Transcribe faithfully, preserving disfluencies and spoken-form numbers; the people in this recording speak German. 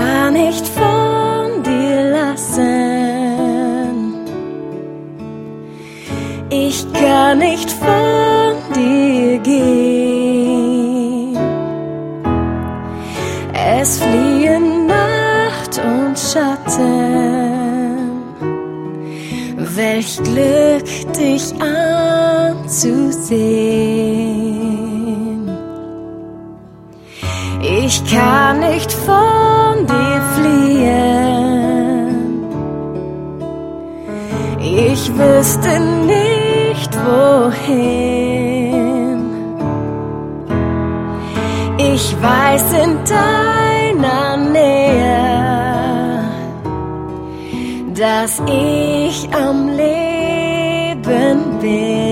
kann nicht von dir lassen. Ich kann nicht von dir gehen. Es fliehen Nacht und Schatten. Welch Glück, dich anzusehen. Ich kann nicht von dir fliehen. Ich wüsste nicht wohin. Ich weiß in deiner Nähe, dass ich am Leben bin.